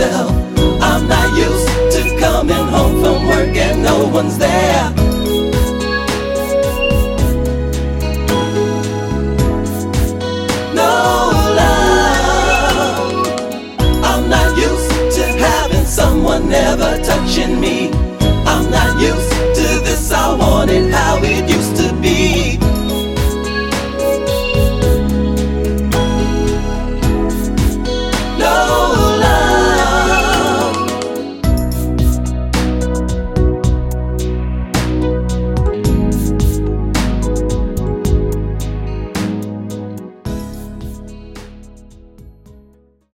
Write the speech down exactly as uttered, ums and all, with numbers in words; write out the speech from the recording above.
myself. I'm not used to coming home from work and no one's there. No love. I'm not used to having someone never touching me. I'm not used to this, I want it